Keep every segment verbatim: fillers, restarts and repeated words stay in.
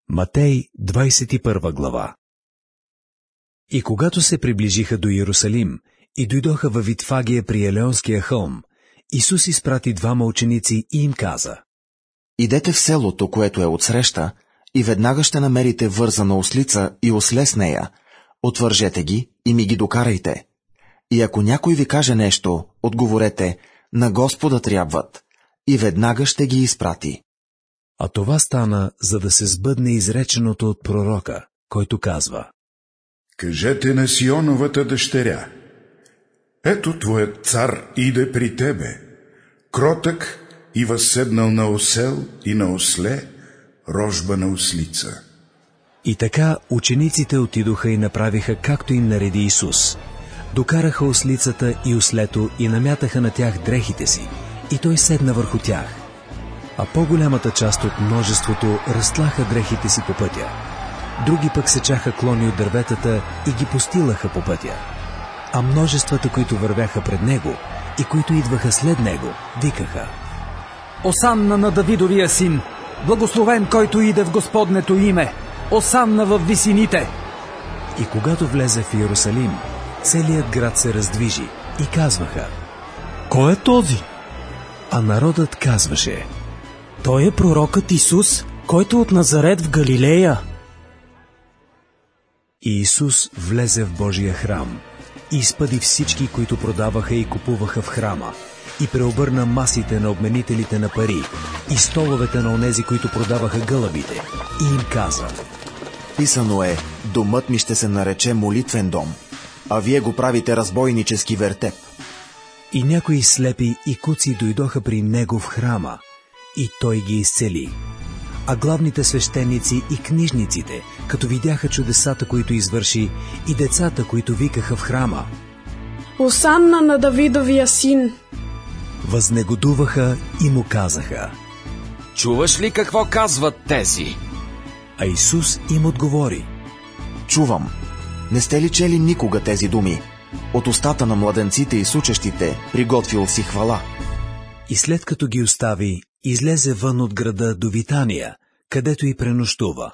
Матей, двадесет и първа глава. И когато се приближиха до Иерусалим и дойдоха във Витфагия при Елеонския хълм, Исус изпрати двама ученици и им каза: Идете в селото, което е отсреща, и веднага ще намерите вързана ослица и осле с нея. Отвържете ги и ми ги докарайте. И ако някой ви каже нещо, отговорете: на Господа трябват, и веднага ще ги изпрати. А това стана, за да се сбъдне изреченото от пророка, който казва: Кажете на Сионовата дъщеря: ето твоят цар иде при тебе, кротък и възседнал на осел и на осле, рожба на ослица. И така учениците отидоха и направиха, както им нареди Исус. Докараха ослицата и ослето и намятаха на тях дрехите си, и той седна върху тях. А по-голямата част от множеството разтлаха дрехите си по пътя. Други пък сечаха клони от дърветата и ги постилаха по пътя. А множествата, които вървяха пред него и които идваха след него, викаха: Осанна на Давидовия син, благословен който иде в Господнето име, осанна във висините. И когато влезе в Иерусалим, целият град се раздвижи и казваха: Кой е този? А народът казваше: Той е пророкът Исус, който от Назарет в Галилея. И Исус влезе в Божия храм и изпъди всички, които продаваха и купуваха в храма, и преобърна масите на обменителите на пари и столовете на онези, които продаваха гълъбите, и им каза: Писано е: домът ми ще се нарече молитвен дом, а вие го правите разбойнически вертеп. И някои слепи и куци дойдоха при него в храма, и той ги изцели. А главните свещеници и книжниците, като видяха чудесата, които извърши, и децата, които викаха в храма: Осанна на Давидовия син, възнегодуваха и му казаха: Чуваш ли какво казват тези? А Исус им отговори: Чувам. Не сте ли чели никога тези думи? От устата на младенците и сучещите приготвил си хвала. И след като ги остави, излезе вън от града до Витания, където и пренощува.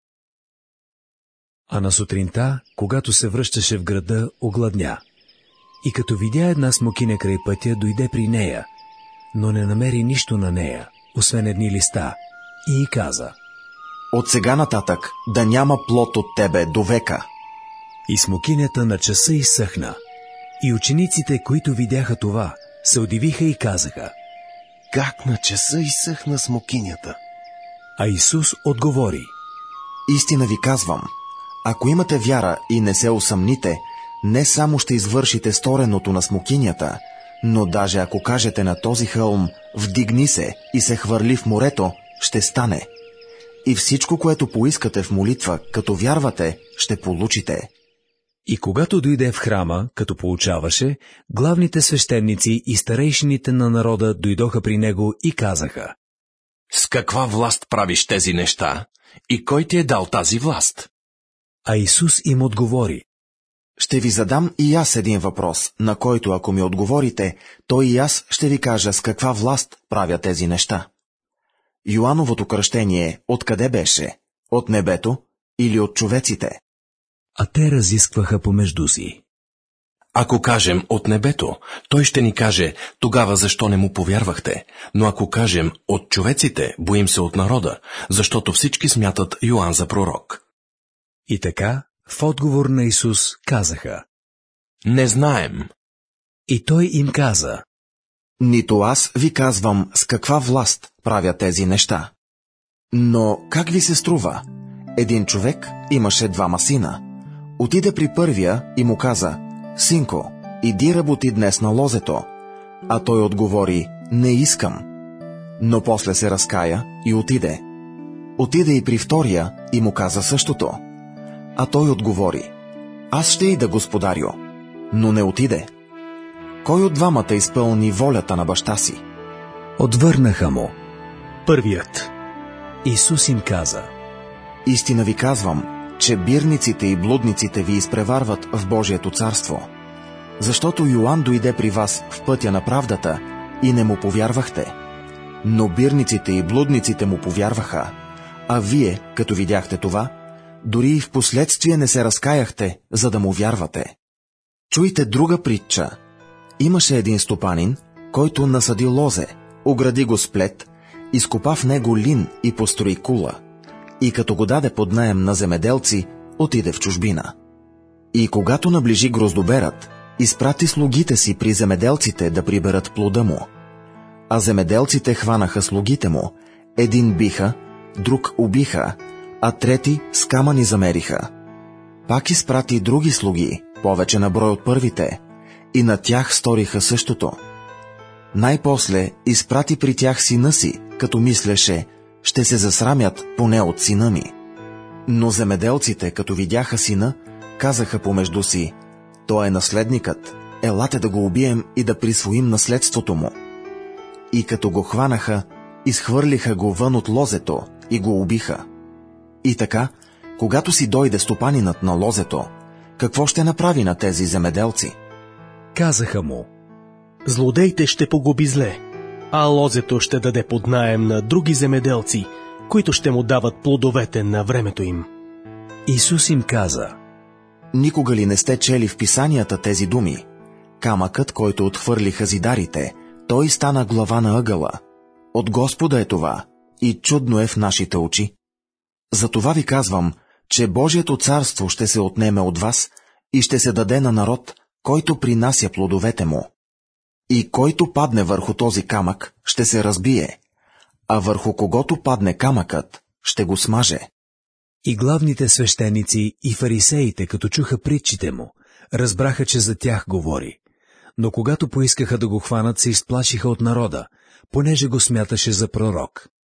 А на сутринта, когато се връщаше в града, огладня. И като видя една смокиня край пътя, дойде при нея, но не намери нищо на нея, освен едни листа, и й каза: От сега нататък да няма плод от тебе до века. И смокинята на часа изсъхна. И учениците, които видяха това, се удивиха и казаха: Как на часа изсъхна смокинята? А Исус отговори: Истина ви казвам, ако имате вяра и не се усъмните, не само ще извършите стореното на смокинята, но даже ако кажете на този хълм: вдигни се и се хвърли в морето, ще стане. И всичко, което поискате в молитва, като вярвате, ще получите. И когато дойде в храма, като получаваше, главните свещеници и старейшините на народа дойдоха при него и казаха: С каква власт правиш тези неща? И кой ти е дал тази власт? А Исус им отговори: Ще ви задам и аз един въпрос, на който ако ми отговорите, то и аз ще ви кажа с каква власт правя тези неща. Йоановото кръщение откъде беше? От небето или от човеците? А те разискваха помежду си. Ако кажем от небето, той ще ни каже: тогава защо не му повярвахте? Но ако кажем от човеците, боим се от народа, защото всички смятат Йоан за пророк. И така, в отговор на Исус казаха: Не знаем. И той им каза: Нито аз ви казвам с каква власт правя тези неща. Но как ви се струва? Един човек имаше двама сина. Отиде при първия и му каза: Синко, иди работи днес на лозето. А той отговори: Не искам. Но после се разкая и отиде. Отиде и при втория и му каза същото. А той отговори: Аз ще ида, господарю. Но не отиде. Кой от двамата изпълни волята на баща си? Отвърнаха му: Първият. Исус им каза: Истина ви казвам, че бирниците и блудниците ви изпреварват в Божието царство. Защото Йоан дойде при вас в пътя на правдата и не му повярвахте. Но бирниците и блудниците му повярваха. А вие, като видяхте това, дори и в последствие не се разкаяхте, за да му вярвате. Чуйте друга притча. Имаше един стопанин, който насади лозе, огради го с плет, изкопа в него лин и построи кула. И като го даде под наем на земеделци, отиде в чужбина. И когато наближи гроздоберът, изпрати слугите си при земеделците да приберат плода му. А земеделците хванаха слугите му, един биха, друг убиха, а трети с камъни замериха. Пак изпрати други слуги, повече на брой от първите, и на тях сториха същото. Най-после изпрати при тях сина си, като мислеше, ще се засрамят поне от сина ми. Но земеделците, като видяха сина, казаха помежду си, той е наследникът, елате да го убием и да присвоим наследството му. И като го хванаха, изхвърлиха го вън от лозето и го убиха. И така, когато си дойде стопанинът на лозето, какво ще направи на тези земеделци? Казаха му: Злодеите ще погуби зле, а лозето ще даде под наем на други земеделци, които ще му дават плодовете на времето им. Исус им каза: Никога ли не сте чели в писанията тези думи? Камъкът, който отхвърлиха зидарите, той стана глава на ъгъла. От Господа е това, и чудно е в нашите очи. Затова ви казвам, че Божието царство ще се отнеме от вас и ще се даде на народ, който принася плодовете му. И който падне върху този камък, ще се разбие, а върху когото падне камъкът, ще го смаже. И главните свещеници и фарисеите, като чуха притчите му, разбраха, че за тях говори. Но когато поискаха да го хванат, се изплашиха от народа, понеже го смяташе за пророк.